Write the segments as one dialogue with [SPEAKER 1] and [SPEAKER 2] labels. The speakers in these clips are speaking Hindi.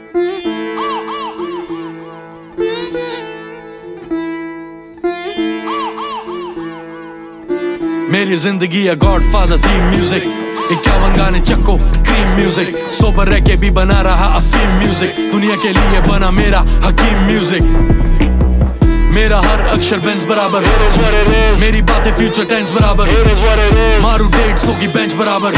[SPEAKER 1] मेरी जिंदगी है गॉडफादर थीम म्यूजिक, 51 गाने चक्को क्रीम म्यूजिक, सोबर रह के भी बना रहा अफीम म्यूजिक, दुनिया के लिए बना मेरा हकीम म्यूजिक। मेरा हर अक्षर बेंच बराबर, मेरी बातें फ्यूचर टेंस बराबर, मारू डेट्स होगी बेंच बराबर,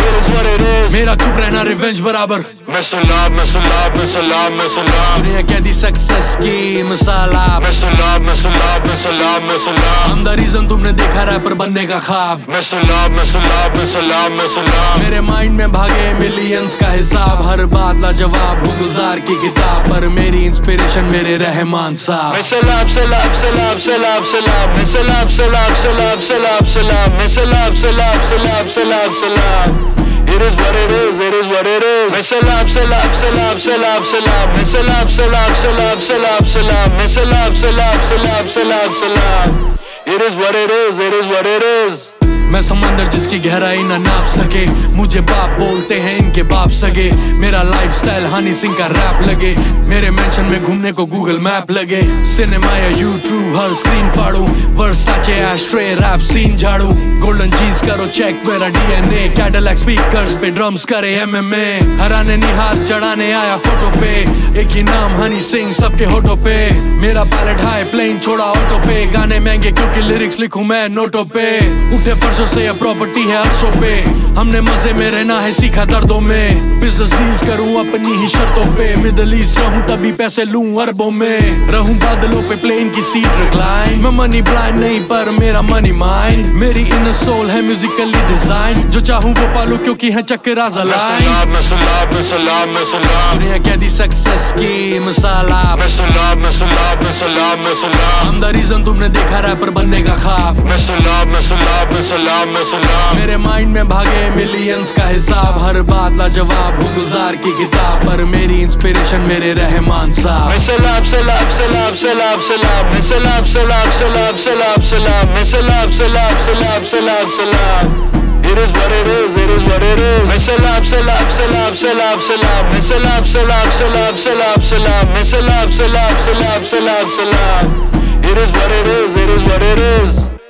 [SPEAKER 1] मेरा चुप रहना रिवेंज बराबर।
[SPEAKER 2] मैं सलाम मैं सलाम मैं सलाम मैं सलाम,
[SPEAKER 1] दुनिया कहती सक्सेस की मिसाला,
[SPEAKER 2] मैं सलाम मैं सलाम मैं सलाम मैं सलाम,
[SPEAKER 1] हम द रीजन तुमने देखा रैपर बनने का ख्वाब।
[SPEAKER 2] मैं सलाम मैं सलाम मैं सलाम मैं सलाम,
[SPEAKER 1] मेरे माइंड में भागे मिलियंस का हिसाब, हर बात लाजवाब हूँ गुजार की किताब, पर मेरी इंस्पिरेशन मेरे रहमान साहब।
[SPEAKER 2] मैं सलाम सलाम सलाम सलाम सलाम, मैं सलाम सलाम सलाम सलाम सलाम, मैं सलाम सलाम सलाम सलाम सलाम। It is what it is, it is what it is. मैं सलाम सलाम सलाम सलाम सलाम, मैं सलाम सलाम सलाम सलाम सलाम, मैं सलाम सलाम सलाम सलाम सलाम। It is what it is, it is what it is.
[SPEAKER 1] मैं समंदर जिसकी गहराई ना नाप सके, मुझे बाप बोलते हैं इनके बाप सगे, मेरा लाइफस्टाइल हनी सिंह का रैप लगे, मेरे मेंशन में घूमने को गूगल मैप लगे, सिनेमा या यूट्यूब हर स्क्रीन फाड़ू, वर्साचे एस्ट्रे रैप सीन झाड़ू, गोल्डन जीन्स करो चेक मेरा डीएनए, कैडिलैक स्पीकर्स पे ड्रम्स करे एमएमए, हराने नहीं हाथ चढ़ाने आया फोटो पे, एक ही नाम हनी सिंह सबके होठों पे, मेरा पैलेट हाई प्लेन छोड़ा ऑटो पे, गाने महंगे क्योंकि लिरिक्स लिखूं मैं नोटों पे, उठे फर्शों से ये प्रॉपर्टी है अर्शों पे, हमने मजे में रहना है सीखा दर्दों में, बिजनेस डील्स करूं अपनी ही शर्तों पे, मिडल ईस्ट रहूं तभी पैसे लूं अरबों में, रहूं बादलों पे प्लेन की सीट रिक्लाइन, मैं मनी ब्लाइंड नहीं पर मेरा मनी माइंड, मेरी इनर सोल है म्यूजिकली डिजाइन, जो चाहूं वो पालूं क्योंकि है चक्रा ज़लाइन।
[SPEAKER 2] मैं सलाम मैं सलाम मैं सलाम,
[SPEAKER 1] दुनिया कहती सक्सेस की मिसाला,
[SPEAKER 2] मैं सलाम मैं सलाम मैं सलाम मैं सलाम,
[SPEAKER 1] हम द रीजन तुमने देखा रैपर बनने का ख्वाब।
[SPEAKER 2] मैं सलाम मैं सलाम मैं सलाम मैं सलाम,
[SPEAKER 1] मेरे माइंड में भागे मिलियंस का हिसाब, हर बात लाजवाब हूँ गुजार की किताब, पर मेरी इंस्पिरेशन मेरे रहमान साहब।
[SPEAKER 2] मैं सलाम सलाम सलाम सलाम सलाम, मैं सलाम सलाम सलाम सलाम सलाम, मैं सलाम सलाम सलाम सलाम सलाम। It is what it is, it is what it is. मैं सलाम सलाम सलाम सलाम सलाम, मैं सलाम सलाम सलाम सलाम सलाम, मैं सलाम सलाम सलाम सलाम सलाम। It is what it is, it is what it is.